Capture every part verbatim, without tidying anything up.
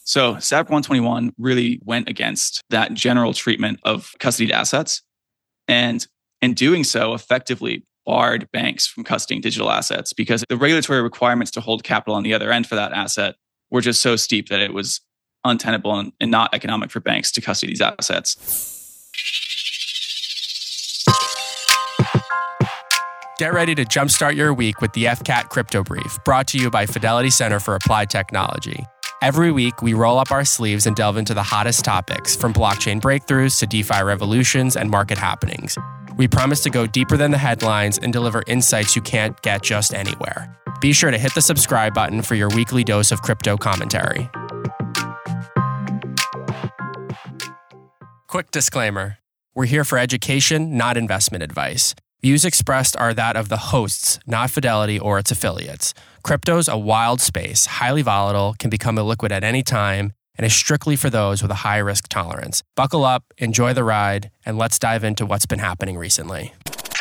So SAB one twenty-one really went against that general treatment of custodied assets. And in doing so, effectively barred banks from custodying digital assets because the regulatory requirements to hold capital on the other end for that asset were just so steep that it was untenable and, and not economic for banks to custody these assets. Get ready to jumpstart your week with the F C A T Crypto Brief, brought to you by Fidelity Center for Applied Technology. Every week, we roll up our sleeves and delve into the hottest topics, from blockchain breakthroughs to DeFi revolutions and market happenings. We promise to go deeper than the headlines and deliver insights you can't get just anywhere. Be sure to hit the subscribe button for your weekly dose of crypto commentary. Quick disclaimer. We're here for education, not investment advice. Views expressed are that of the hosts, not Fidelity or its affiliates. Crypto's a wild space, highly volatile, can become illiquid at any time, and is strictly for those with a high risk tolerance. Buckle up, enjoy the ride, and let's dive into what's been happening recently.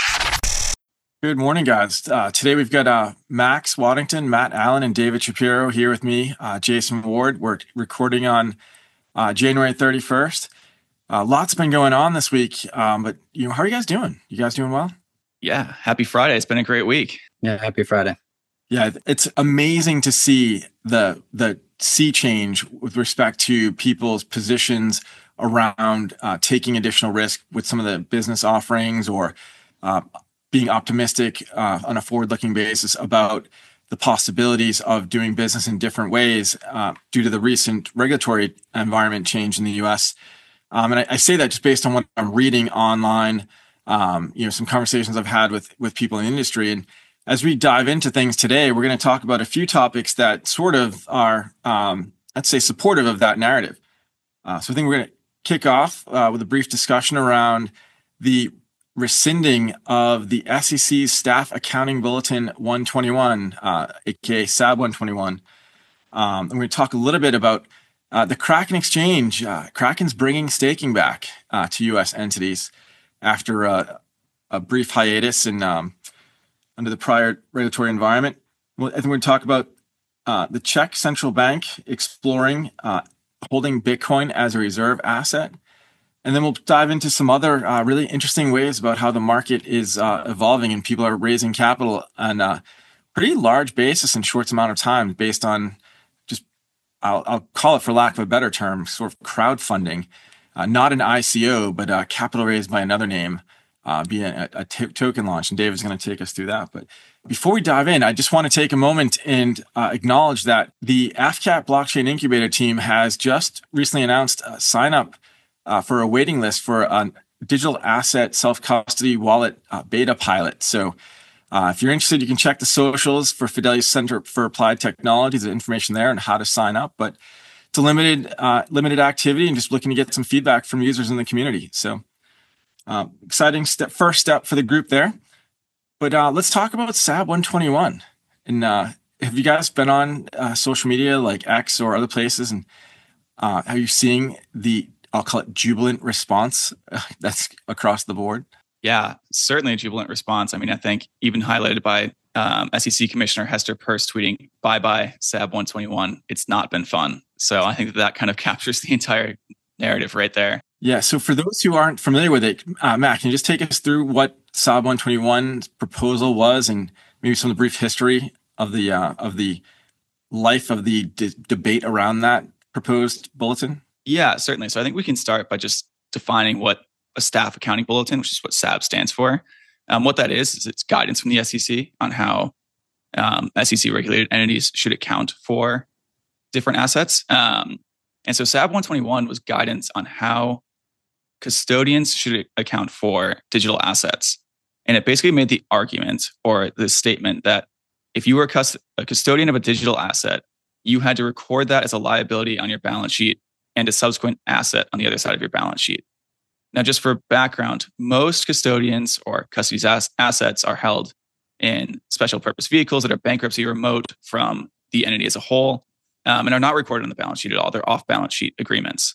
Good morning, guys. Uh, today we've got uh, Max Waddington, Matt Allen, and David Shapiro here with me, uh, Jason Ward. We're recording on uh, January thirty-first. Uh, lots been going on this week, um, but you know, how are you guys doing? You guys doing well? Yeah, happy Friday. It's been a great week. Yeah, happy Friday. Yeah, it's amazing to see the the sea change with respect to people's positions around uh, taking additional risk with some of the business offerings or uh, being optimistic uh, on a forward-looking basis about the possibilities of doing business in different ways uh, due to the recent regulatory environment change in the U S. Um, and I, I say that just based on what I'm reading online. Um, you know, some conversations I've had with with people in the industry. And as we dive into things today, we're going to talk about a few topics that sort of are, um, I'd say, supportive of that narrative. Uh, so I think we're going to kick off uh, with a brief discussion around the rescinding of the S E C's Staff Accounting Bulletin one twenty-one, uh, aka SAB one twenty-one. Um, and we're going to talk a little bit about uh, the Kraken exchange. Uh, Kraken's bringing staking back uh, to U S entities after a, a brief hiatus in um, under the prior regulatory environment. Well, I think we're going to talk about uh, the Czech Central Bank exploring uh, holding Bitcoin as a reserve asset. And then we'll dive into some other uh, really interesting ways about how the market is uh, evolving and people are raising capital on a pretty large basis in short amount of time based on just, I'll, I'll call it for lack of a better term, sort of crowdfunding. Uh, not an I C O, but uh, capital raised by another name, uh, be a, a t- token launch. And David's going to take us through that. But before we dive in, I just want to take a moment and uh, acknowledge that the F C A T Blockchain Incubator team has just recently announced a sign up uh, for a waiting list for a digital asset self-custody wallet uh, beta pilot. So uh, if you're interested, you can check the socials for Fidelity Center for Applied Technology. There's information there on how to sign up. But it's a limited uh, limited activity and just looking to get some feedback from users in the community. So uh, exciting step, first step for the group there. But uh, let's talk about SAB one twenty-one. And uh, have you guys been on uh, social media like X or other places? And uh, are you seeing the, I'll call it jubilant response uh, that's across the board? Yeah, certainly a jubilant response. I mean, I think even highlighted by um, S E C Commissioner Hester Peirce tweeting, bye-bye SAB one twenty-one. It's not been fun. So I think that, that kind of captures the entire narrative right there. Yeah. So for those who aren't familiar with it, uh, Matt, can you just take us through what SAB one twenty-one's proposal was and maybe some of the brief history of the uh, of the life of the d- debate around that proposed bulletin? Yeah, certainly. So I think we can start by just defining what a staff accounting bulletin, which is what SAB stands for. Um, what that is, is it's guidance from the S E C on how um, S E C regulated entities should account for different assets. Um, and so SAB one twenty-one was guidance on how custodians should account for digital assets. And it basically made the argument or the statement that if you were a, cust- a custodian of a digital asset, you had to record that as a liability on your balance sheet and a subsequent asset on the other side of your balance sheet. Now, just for background, most custodians or custody ass- assets are held in special purpose vehicles that are bankruptcy remote from the entity as a whole. Um, and are not recorded on the balance sheet at all. They're off-balance sheet agreements.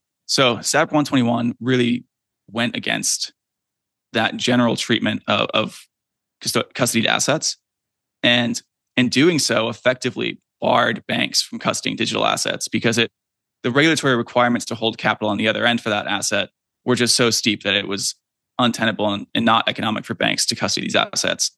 So SAB one twenty-one really went against that general treatment of, of custodied assets. And in doing so, effectively barred banks from custodying digital assets because it the regulatory requirements to hold capital on the other end for that asset were just so steep that it was untenable and, and not economic for banks to custody these assets.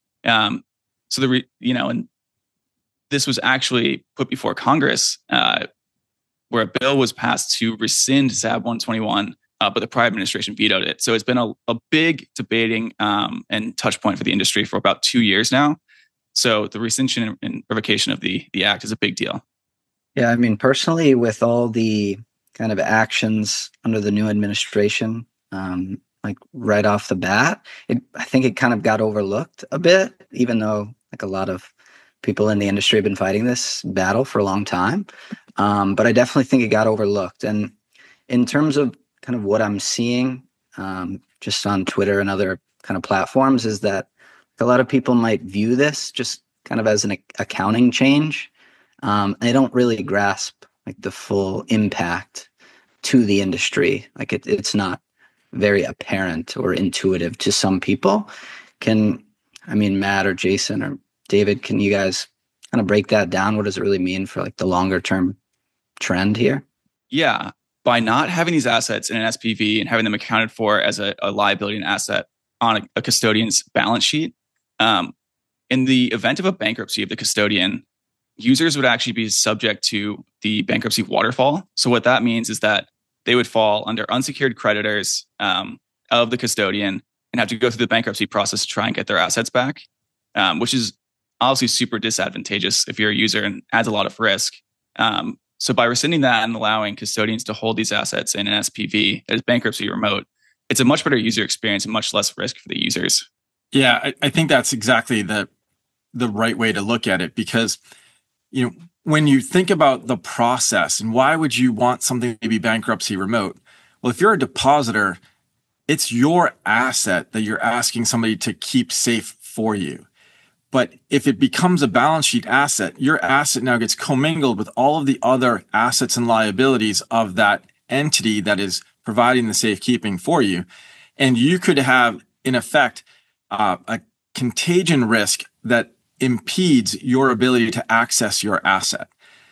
Um, so the re, you know, and this was actually put before Congress, uh, where a bill was passed to rescind S A B one twenty-one, uh, but the prior administration vetoed it. So it's been a, a big debating um, and touch point for the industry for about two years now. So the rescission and revocation of the the act is a big deal. Yeah, I mean, personally, with all the kind of actions under the new administration, um, like right off the bat, it, I think it kind of got overlooked a bit, even though like a lot of people in the industry have been fighting this battle for a long time. Um, but I definitely think it got overlooked. And in terms of kind of what I'm seeing um, just on Twitter and other kind of platforms is that a lot of people might view this just kind of as an accounting change. Um, they don't really grasp like the full impact to the industry. Like it, it's not very apparent or intuitive to some people. Can, I mean, Matt or Jason or David, can you guys kind of break that down? What does it really mean for like the longer term trend here? Yeah. By not having these assets in an S P V and having them accounted for as a, a liability and asset on a, a custodian's balance sheet, um, in the event of a bankruptcy of the custodian, users would actually be subject to the bankruptcy waterfall. So what that means is that they would fall under unsecured creditors um, of the custodian and have to go through the bankruptcy process to try and get their assets back, um, which is obviously super disadvantageous if you're a user and adds a lot of risk. Um, so by rescinding that and allowing custodians to hold these assets in an S P V that is bankruptcy remote, it's a much better user experience and much less risk for the users. Yeah, I, I think that's exactly the the right way to look at it, because you know, when you think about the process and why would you want something to be bankruptcy remote? Well, if you're a depositor, it's your asset that you're asking somebody to keep safe for you. But if it becomes a balance sheet asset, your asset now gets commingled with all of the other assets and liabilities of that entity that is providing the safekeeping for you. And you could have, in effect, uh, a contagion risk that impedes your ability to access your asset.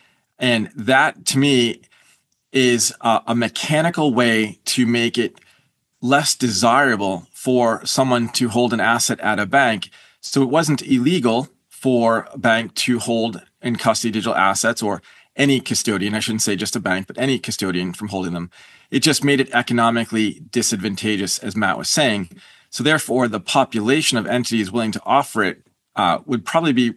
And that, to me, is a, a mechanical way to make it less desirable for someone to hold an asset at a bank. So it wasn't illegal for a bank to hold in custody digital assets, or any custodian, I shouldn't say just a bank, but any custodian from holding them. It just made it economically disadvantageous, as Matt was saying. So therefore, the population of entities willing to offer it uh, would probably be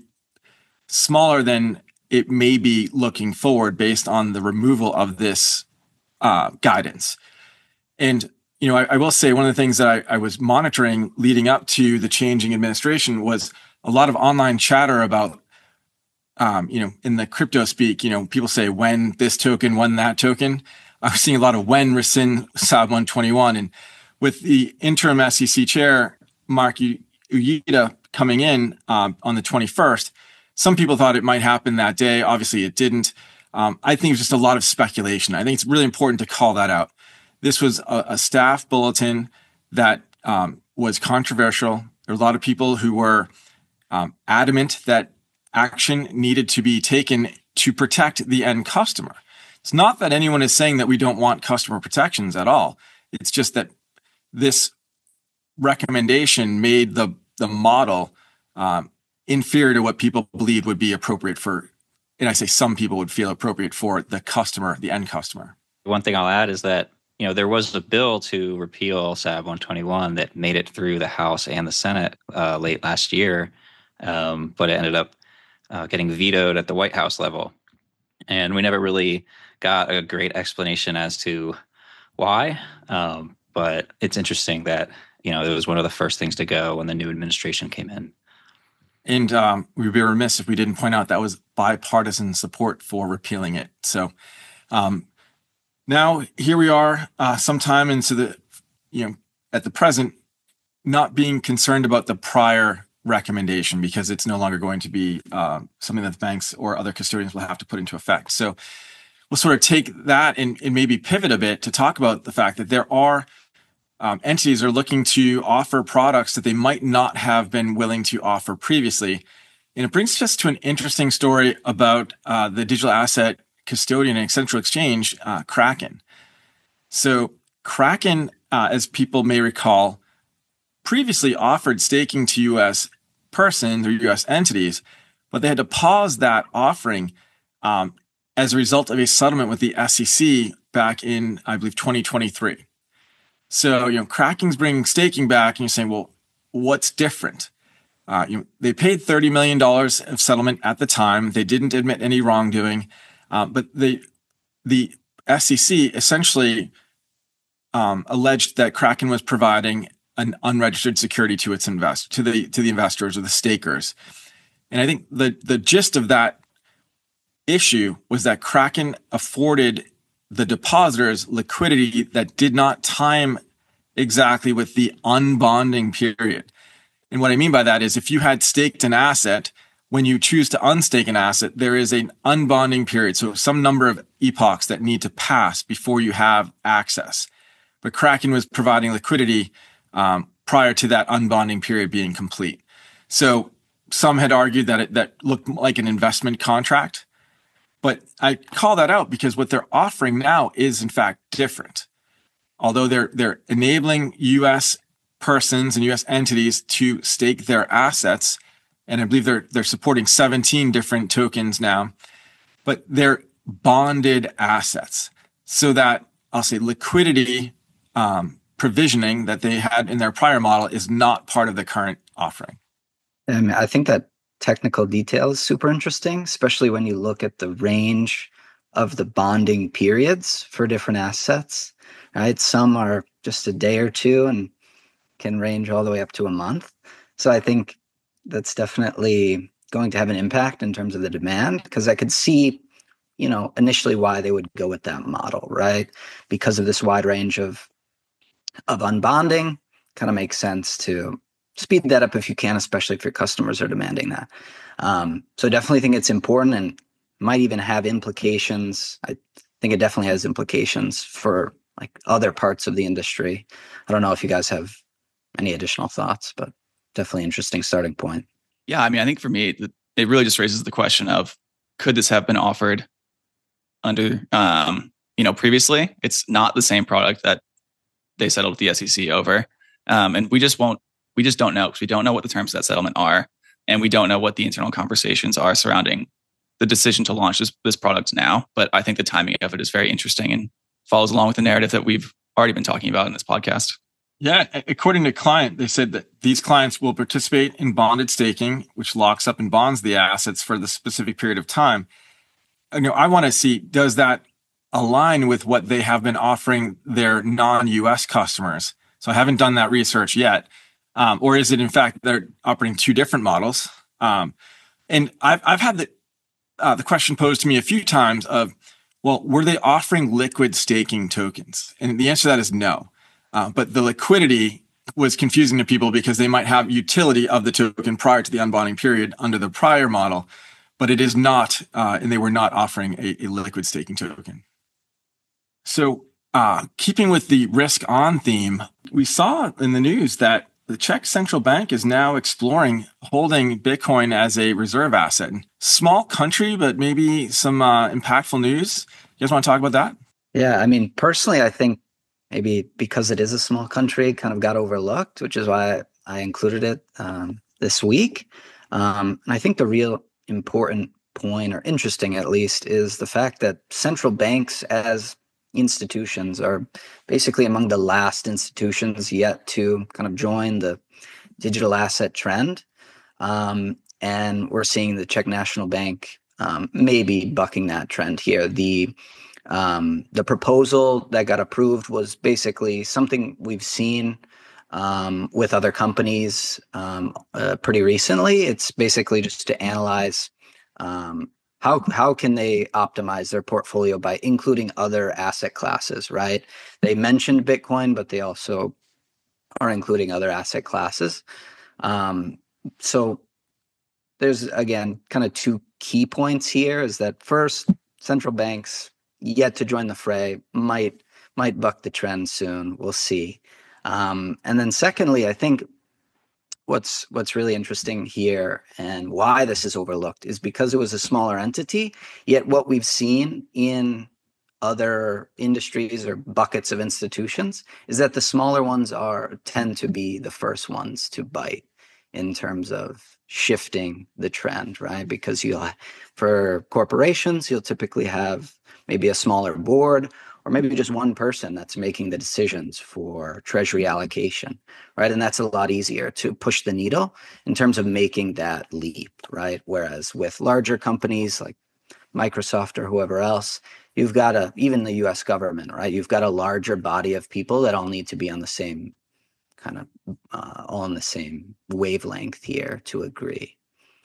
smaller than it may be looking forward based on the removal of this uh, guidance. And you know, I, I will say one of the things that I, I was monitoring leading up to the changing administration was a lot of online chatter about, um, you know, in the crypto speak, you know, people say when this token, when that token. I was seeing a lot of when rescind S A B one twenty-one. And with the interim S E C chair, Mark Uyeda, coming in um, on the twenty-first, some people thought it might happen that day. Obviously, it didn't. Um, I think it was just a lot of speculation. I think it's really important to call that out. This was a, a staff bulletin that um, was controversial. There were a lot of people who were um, adamant that action needed to be taken to protect the end customer. It's not that anyone is saying that we don't want customer protections at all. It's just that this recommendation made the, the model um, inferior to what people believed would be appropriate for, and I say some people would feel appropriate for the customer, the end customer. One thing I'll add is that you know, there was a bill to repeal S A B one twenty-one that made it through the House and the Senate uh, late last year, um, but it ended up uh, getting vetoed at the White House level. And we never really got a great explanation as to why. Um, but it's interesting that, you know, it was one of the first things to go when the new administration came in. And um, we'd be remiss if we didn't point out that was bipartisan support for repealing it. So, um, now, here we are, uh, sometime into the, you know, at the present, not being concerned about the prior recommendation because it's no longer going to be uh, something that the banks or other custodians will have to put into effect. So we'll sort of take that and, and maybe pivot a bit to talk about the fact that there are um, entities that are looking to offer products that they might not have been willing to offer previously. And it brings us to an interesting story about uh, the digital asset custodian and central exchange, uh, Kraken. So Kraken, uh, as people may recall, previously offered staking to U S persons or U S entities, but they had to pause that offering um, as a result of a settlement with the S E C back in, I believe, twenty twenty-three. So, you know, Kraken's bringing staking back, and you're saying, well, what's different? Uh, you know, they paid thirty million dollars of settlement at the time. They didn't admit any wrongdoing, uh, but the the S E C essentially um, alleged that Kraken was providing an unregistered security to its invest to the to the investors or the stakers. And I think the the gist of that issue was that Kraken afforded the depositors liquidity that did not time exactly with the unbonding period. And what I mean by that is if you had staked an asset, when you choose to unstake an asset, there is an unbonding period. So some number of epochs that need to pass before you have access. But Kraken was providing liquidity um, prior to that unbonding period being complete. So some had argued that it that looked like an investment contract. But I call that out because what they're offering now is in fact different. Although they're they're enabling U S persons and U S entities to stake their assets, and I believe they're they're supporting seventeen different tokens now, but they're bonded assets, so that I'll say liquidity um, provisioning that they had in their prior model is not part of the current offering. Um, I think that technical detail is super interesting, especially when you look at the range of the bonding periods for different assets, right? Some are just a day or two and can range all the way up to a month. So I think that's definitely going to have an impact in terms of the demand, because I could see, you know, initially why they would go with that model, right? Because of this wide range of of unbonding, kind of makes sense to speed that up if you can, especially if your customers are demanding that. Um, so I definitely think it's important and might even have implications. I think it definitely has implications for like other parts of the industry. I don't know if you guys have any additional thoughts, but definitely interesting starting point. Yeah, I mean, I think for me, it really just raises the question of, could this have been offered under, um, you know, previously? It's not the same product that they settled with the S E C over. Um, and we just won't, we just don't know, because we don't know what the terms of that settlement are. And we don't know what the internal conversations are surrounding the decision to launch this, this product now. But I think the timing of it is very interesting and follows along with the narrative that we've already been talking about in this podcast. Yeah, according to client, they said that these clients will participate in bonded staking, which locks up and bonds the assets for the specific period of time. You know, I want to see, does that align with what they have been offering their non-U S customers? So I haven't done that research yet. Um, or is it, in fact, they're operating two different models? Um, and I've, I've had the, uh, the question posed to me a few times of, well, were they offering liquid staking tokens? And the answer to that is no. Uh, but the liquidity was confusing to people because they might have utility of the token prior to the unbonding period under the prior model, but it is not, uh, and they were not offering a, a liquid staking token. So uh, keeping with the risk on theme, we saw in the news that the Czech central bank is now exploring holding Bitcoin as a reserve asset. Small country, but maybe some uh, impactful news. You guys want to talk about that? Yeah, I mean, personally, I think maybe because it is a small country, it kind of got overlooked, which is why I included it um, this week. Um, and I think the real important point, or interesting at least, is the fact that central banks as institutions are basically among the last institutions yet to kind of join the digital asset trend. Um, and we're seeing the Czech National Bank um, maybe bucking that trend here. The um, the proposal that got approved was basically something we've seen um, with other companies um, uh, pretty recently. It's basically just to analyze um, How how can they optimize their portfolio by including other asset classes, right? They mentioned Bitcoin, but they also are including other asset classes. Um, so there's, again, kind of two key points here, is that first, central banks yet to join the fray, might might buck the trend soon. We'll see. Um, and then secondly, I think what's what's really interesting here and why this is overlooked is because it was a smaller entity. Yet what we've seen in other industries or buckets of institutions is that the smaller ones are tend to be the first ones to bite in terms of shifting the trend, right? Because you'll, for corporations, you'll typically have maybe a smaller board or maybe just one person that's making the decisions for treasury allocation, right? And that's a lot easier to push the needle in terms of making that leap, right? Whereas with larger companies like Microsoft or whoever else, you've got a, even the U S government, right? You've got a larger body of people that all need to be on the same kind of, uh, all on the same wavelength here to agree.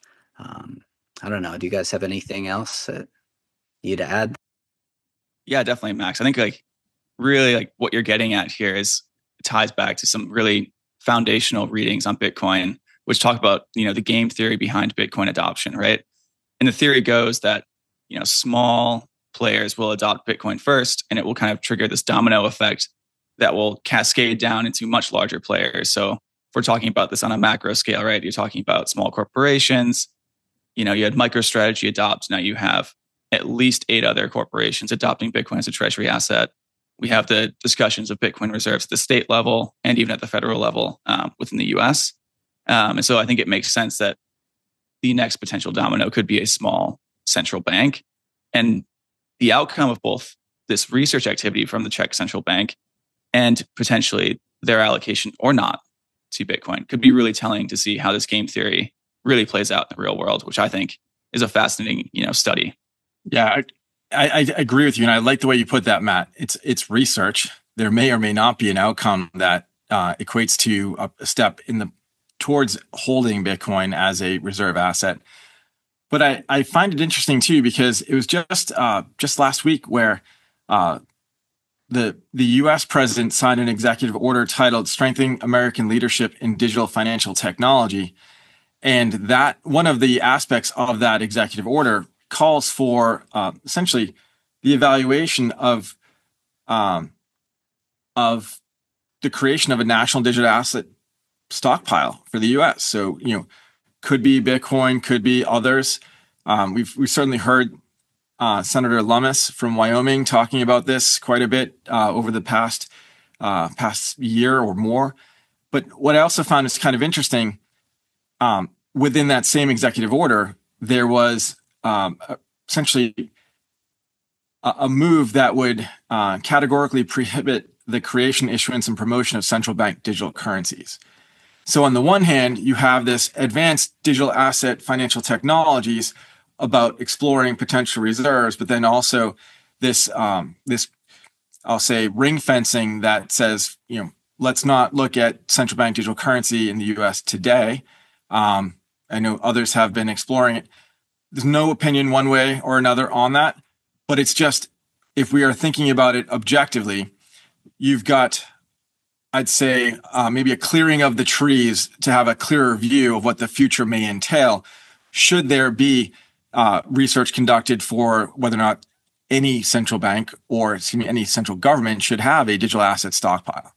Um, I don't know. Do you guys have anything else that you'd add? Yeah, definitely, Max. I think like really like what you're getting at here is it ties back to some really foundational readings on Bitcoin, which talk about, you know, the game theory behind Bitcoin adoption, right? And the theory goes that, you know, small players will adopt Bitcoin first, and it will kind of trigger this domino effect that will cascade down into much larger players. So if we're talking about this on a macro scale, right? You're talking about small corporations. You know, you had MicroStrategy adopt. Now you have at least eight other corporations adopting Bitcoin as a treasury asset. We have the discussions of Bitcoin reserves at the state level and even at the federal level um, within the U S. Um, and so I think it makes sense that the next potential domino could be a small central bank. And the outcome of both this research activity from the Czech central bank and potentially their allocation or not to Bitcoin could be really telling to see how this game theory really plays out in the real world, which I think is a fascinating, you know, study. Yeah, I, I, I agree with you. And I like the way you put that, Matt. It's it's research. There may or may not be an outcome that uh, equates to a step in the towards holding Bitcoin as a reserve asset. But I, I find it interesting too, because it was just uh, just last week where uh, the the U S president signed an executive order titled "Strengthening American Leadership in Digital Financial Technology," and that one of the aspects of that executive order calls for uh, essentially the evaluation of um, of the creation of a national digital asset stockpile for the U S. So, you know, could be Bitcoin, could be others. Um, we've we've certainly heard uh, Senator Lummis from Wyoming talking about this quite a bit uh, over the past uh, past year or more. But what I also found is kind of interesting. Um, within that same executive order, there was um, essentially a, a move that would uh, categorically prohibit the creation, issuance, and promotion of central bank digital currencies. So on the one hand, you have this advanced digital asset financial technologies about exploring potential reserves, but then also this, um, this, I'll say, ring fencing that says, you know, let's not look at central bank digital currency in the U S today. Um, I know others have been exploring it. There's no opinion one way or another on that, but it's just, if we are thinking about it objectively, you've got, I'd say, uh, maybe a clearing of the trees to have a clearer view of what the future may entail. Should there be uh, research conducted for whether or not any central bank or excuse me, any central government should have a digital asset stockpile?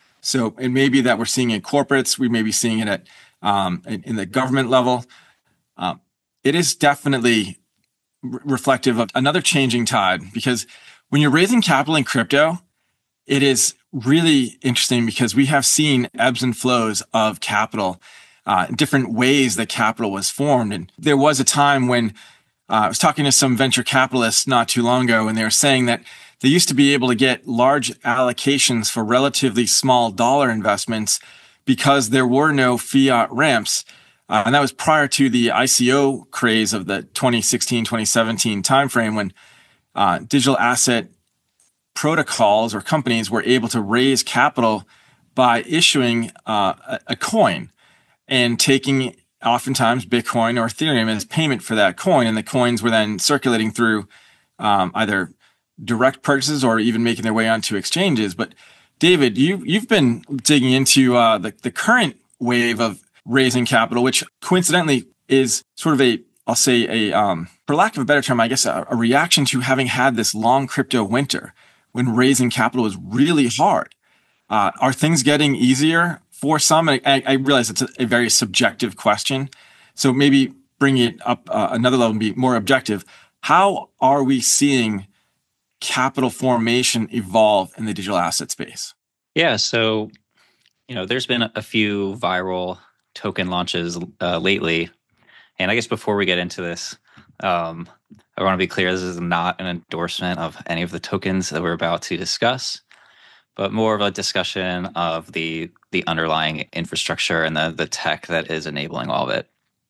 So it may be that we're seeing it in corporates, we may be seeing it at um, in, in the government level. Um, it is definitely re- reflective of another changing tide, because when you're raising capital in crypto, it is really interesting because we have seen ebbs and flows of capital, uh, different ways that capital was formed. And there was a time when uh, I was talking to some venture capitalists not too long ago, and they were saying that they used to be able to get large allocations for relatively small dollar investments because there were no fiat ramps. Uh, and that was prior to the I C O craze of the twenty sixteen, twenty seventeen timeframe, when uh, digital asset protocols or companies were able to raise capital by issuing uh, a, a coin and taking oftentimes Bitcoin or Ethereum as payment for that coin. And the coins were then circulating through um, either direct purchases or even making their way onto exchanges. But David, you, you've been digging into uh, the, the current wave of raising capital, which coincidentally is sort of a, I'll say a, um, for lack of a better term, I guess a, a reaction to having had this long crypto winter when raising capital is really hard. Uh, are things getting easier for some, I, I realize it's a, a very subjective question. So maybe bring it up uh, another level and be more objective. How are we seeing capital formation evolve in the digital asset space? Yeah, so, you know, there's been a few viral token launches uh, lately. And I guess before we get into this, um, I want to be clear, this is not an endorsement of any of the tokens that we're about to discuss, but more of a discussion of the the underlying infrastructure and the, the tech that is enabling all of it.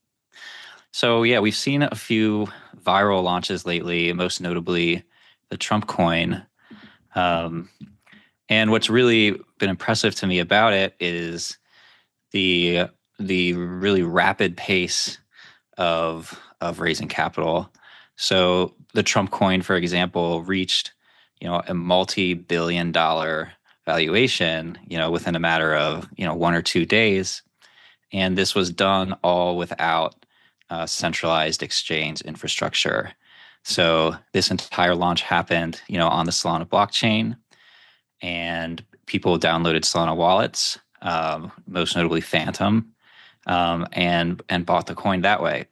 So yeah, we've seen a few viral launches lately, most notably the Trump coin. Um, and what's really been impressive to me about it is the the really rapid pace of of raising capital. So the Trump coin, for example, reached, you know, a multi-billion dollar valuation, you know, within a matter of, you know, one or two days. And this was done all without uh, centralized exchange infrastructure. So this entire launch happened, you know, on the Solana blockchain, and people downloaded Solana wallets, um, most notably Phantom, um, and and bought the coin that way.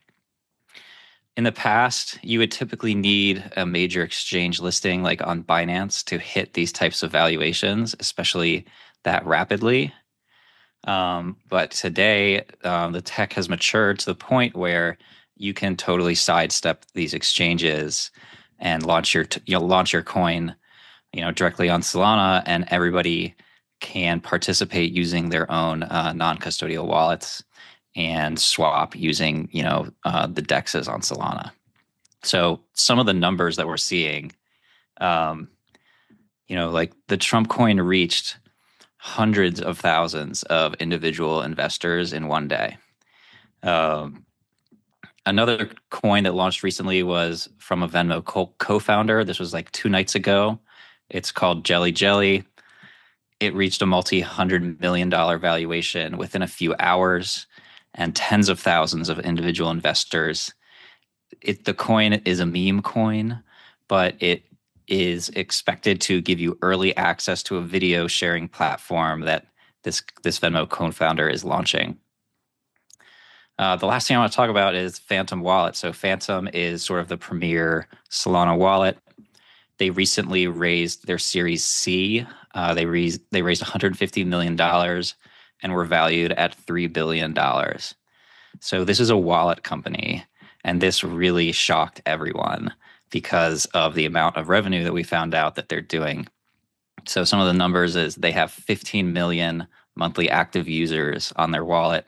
In the past, you would typically need a major exchange listing like on Binance to hit these types of valuations, especially that rapidly. Um, but today, um, the tech has matured to the point where you can totally sidestep these exchanges and launch your t- you know, launch your coin, you know, directly on Solana, and everybody can participate using their own uh, non-custodial wallets and swap using, you know, uh, the D E Xs on Solana. So some of the numbers that we're seeing, um, you know, like the Trump coin reached hundreds of thousands of individual investors in one day. Um, another coin that launched recently was from a Venmo co- co-founder. This was like two nights ago. It's called Jelly Jelly. It reached a multi-hundred million dollar valuation within a few hours, and tens of thousands of individual investors. It, the coin is a meme coin, but it is expected to give you early access to a video sharing platform that this, this Venmo co-founder is launching. Uh, the last thing I want to talk about is Phantom Wallet. So Phantom is sort of the premier Solana wallet. They recently raised their Series C. Uh, they, raised, they raised one hundred fifty million dollars and were valued at three billion dollars. So this is a wallet company, and this really shocked everyone because of the amount of revenue that we found out that they're doing. So some of the numbers is they have fifteen million monthly active users on their wallet,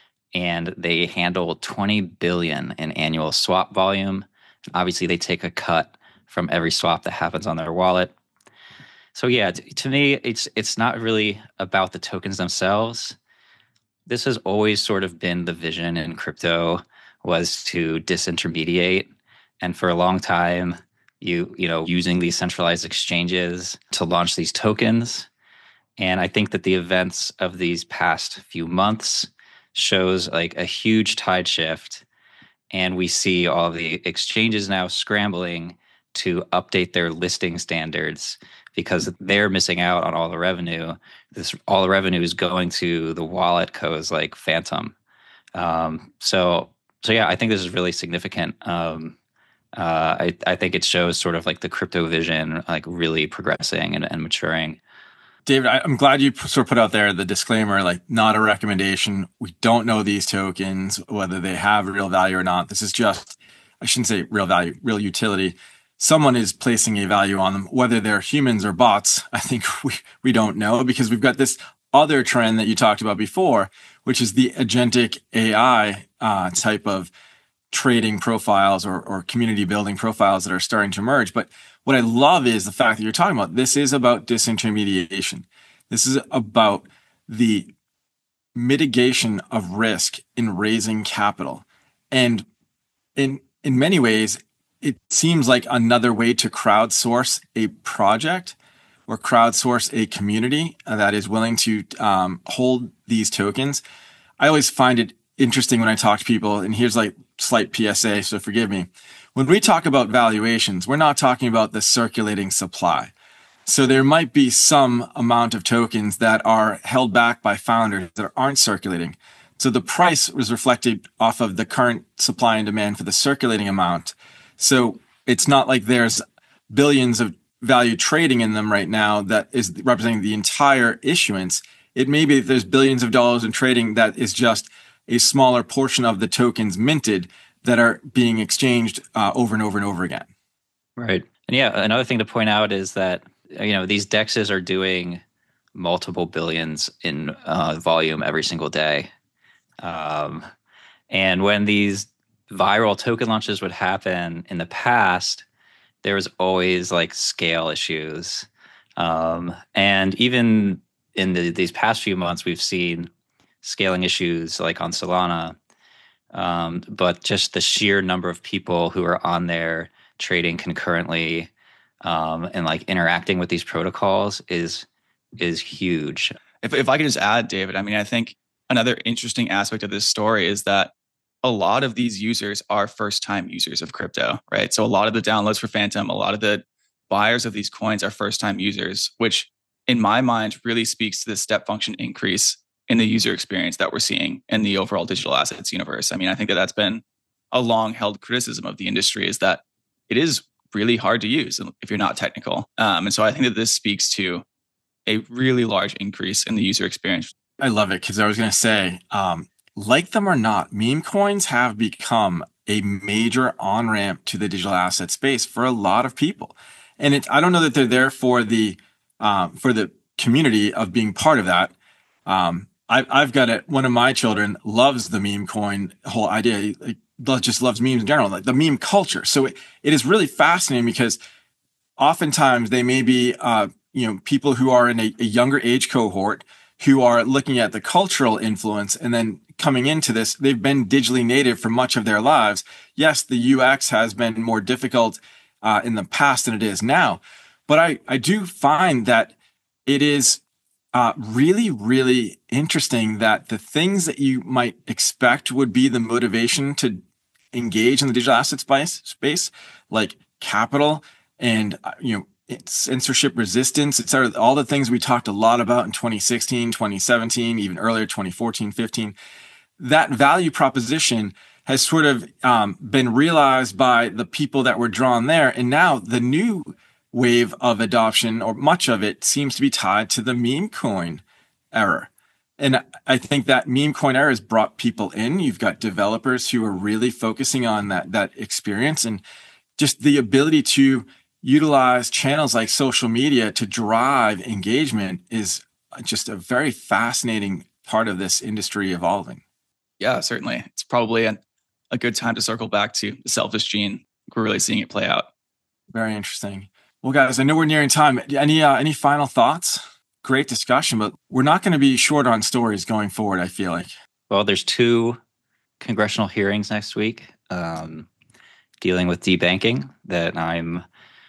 and they handle twenty billion in annual swap volume. Obviously, they take a cut from every swap that happens on their wallet. So yeah, t- to me, it's it's not really about the tokens themselves. This has always sort of been the vision in crypto, was to disintermediate. And for a long time, you you know, using these centralized exchanges to launch these tokens. And I think that the events of these past few months shows like a huge tide shift. And we see all the exchanges now scrambling to update their listing standards because they're missing out on all the revenue. This all the revenue is going to the wallet codes like Phantom. Um, so so yeah, I think this is really significant. Um, uh, I I think it shows sort of like the crypto vision like really progressing and, and maturing. David, I, I'm glad you sort of put out there the disclaimer, like not a recommendation. We don't know these tokens, whether they have real value or not. This is just, I shouldn't say real value, real utility. Someone is placing a value on them, whether they're humans or bots. I think we, we don't know, because we've got this other trend that you talked about before, which is the agentic A I uh, type of trading profiles or, or community building profiles that are starting to emerge. But what I love is the fact that you're talking about this is about disintermediation. This is about the mitigation of risk in raising capital. And in in many ways, it seems like another way to crowdsource a project or crowdsource a community that is willing to um, hold these tokens. I always find it interesting when I talk to people, and here's like slight P S A, so forgive me. When we talk about valuations, we're not talking about the circulating supply. So there might be some amount of tokens that are held back by founders that aren't circulating. So the price was reflected off of the current supply and demand for the circulating amount. So it's not like there's billions of value trading in them right now that is representing the entire issuance. It may be that there's billions of dollars in trading that is just a smaller portion of the tokens minted that are being exchanged uh, over and over and over again. Right. And yeah, another thing to point out is that, you know, these D E Xs are doing multiple billions in uh, volume every single day. Um, and when these viral token launches would happen in the past, there was always like scale issues. Um, and even in the, these past few months, we've seen scaling issues like on Solana. Um, but just the sheer number of people who are on there trading concurrently um, and like interacting with these protocols is is huge. If if I could just add, David, I mean, I think another interesting aspect of this story is that a lot of these users are first-time users of crypto, right? So a lot of the downloads for Phantom, a lot of the buyers of these coins are first-time users, which in my mind really speaks to the step function increase in the user experience that we're seeing in the overall digital assets universe. I mean, I think that that's been a long-held criticism of the industry, is that it is really hard to use if you're not technical. Um, and so I think that this speaks to a really large increase in the user experience. I love it, because I was going to say, um, like them or not, meme coins have become a major on-ramp to the digital asset space for a lot of people. And it, I don't know that they're there for the um, for the community of being part of that. Um, I, I've got it. One of my children loves the meme coin whole idea. He, he just loves memes in general, like the meme culture. So it, it is really fascinating, because oftentimes they may be uh, you know people who are in a, a younger age cohort who are looking at the cultural influence and then coming into this. They've been digitally native for much of their lives. Yes, the U X has been more difficult uh, in the past than it is now. But I, I do find that it is uh, really, really interesting that the things that you might expect would be the motivation to engage in the digital asset space, space like capital and, uh, you know, it's censorship resistance, et cetera, all the things we talked a lot about in twenty sixteen, twenty seventeen, even earlier, twenty fourteen, fifteen, that value proposition has sort of um, been realized by the people that were drawn there. And now the new wave of adoption, or much of it, seems to be tied to the meme coin era. And I think that meme coin era has brought people in. You've got developers who are really focusing on that, that experience, and just the ability to utilize channels like social media to drive engagement is just a very fascinating part of this industry evolving. Yeah, certainly. It's probably a, a good time to circle back to the selfish gene. We're really seeing it play out. Very interesting. Well, guys, I know we're nearing time. Any uh, any final thoughts? Great discussion, but we're not going to be short on stories going forward, I feel like. Well, there's two congressional hearings next week um, dealing with debanking that I'm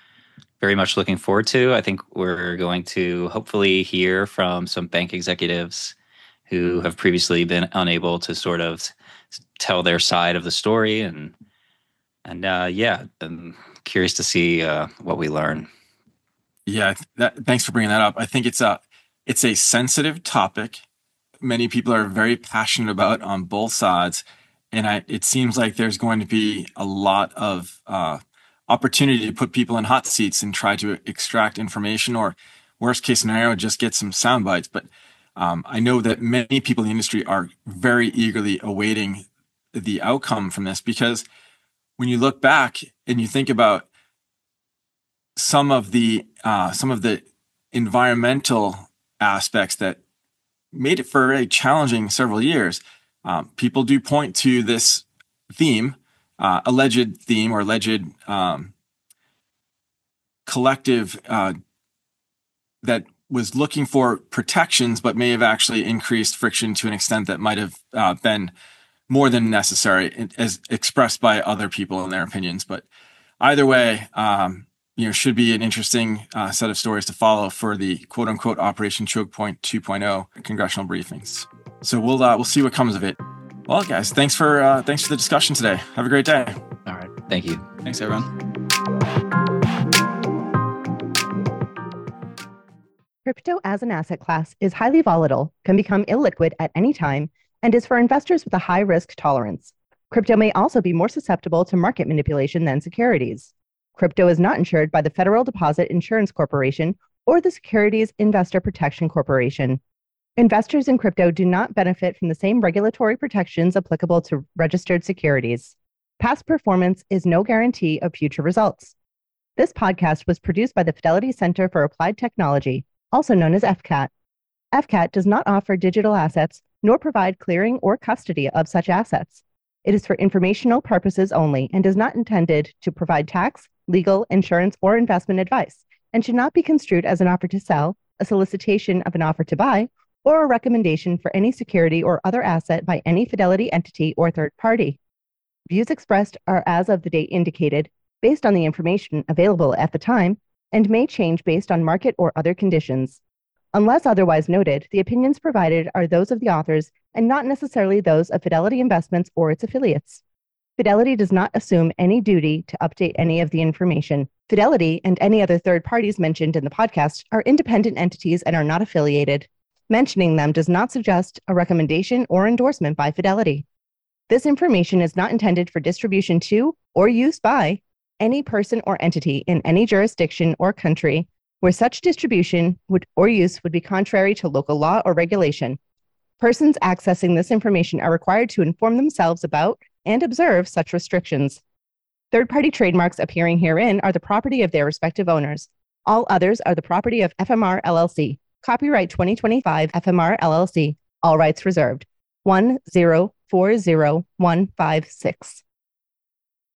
very much looking forward to. I think we're going to hopefully hear from some bank executives who have previously been unable to sort of tell their side of the story. And, and uh, yeah, I'm curious to see uh, what we learn. Yeah, that, thanks for bringing that up. I think it's a, it's a sensitive topic. Many people are very passionate about on both sides. And I, it seems like there's going to be a lot of uh, opportunity to put people in hot seats and try to extract information, or worst case scenario, just get some sound bites. But um, I know that many people in the industry are very eagerly awaiting the outcome from this, because when you look back and you think about some of the uh, some of the environmental aspects that made it for a very challenging several years, um, people do point to this theme, uh, alleged theme or alleged um, collective uh, that was looking for protections, but may have actually increased friction to an extent that might have uh, been more than necessary, as expressed by other people in their opinions. But either way, um, you know, should be an interesting uh, set of stories to follow for the quote unquote Operation Choke Point two point oh congressional briefings. So we'll uh, we'll see what comes of it. Well, guys, thanks for uh, thanks for the discussion today. Have a great day. All right. Thank you. Thanks, everyone. Crypto as an asset class is highly volatile, can become illiquid at any time, and is for investors with a high risk tolerance. Crypto may also be more susceptible to market manipulation than securities. Crypto is not insured by the Federal Deposit Insurance Corporation or the Securities Investor Protection Corporation. Investors in crypto do not benefit from the same regulatory protections applicable to registered securities. Past performance is no guarantee of future results. This podcast was produced by the Fidelity Center for Applied Technology, also known as F C A T. F C A T does not offer digital assets nor provide clearing or custody of such assets. It is for informational purposes only and is not intended to provide tax, legal, insurance, or investment advice, and should not be construed as an offer to sell, a solicitation of an offer to buy, or a recommendation for any security or other asset by any Fidelity entity or third party. Views expressed are as of the date indicated, based on the information available at the time, and may change based on market or other conditions. Unless otherwise noted, the opinions provided are those of the authors and not necessarily those of Fidelity Investments or its affiliates. Fidelity does not assume any duty to update any of the information. Fidelity and any other third parties mentioned in the podcast are independent entities and are not affiliated. Mentioning them does not suggest a recommendation or endorsement by Fidelity. This information is not intended for distribution to or use by any person or entity in any jurisdiction or country where such distribution would or use would be contrary to local law or regulation. Persons accessing this information are required to inform themselves about and observe such restrictions. Third-party trademarks appearing herein are the property of their respective owners. All others are the property of F M R L L C. Copyright twenty twenty-five F M R L L C. All rights reserved. one zero four zero one five six.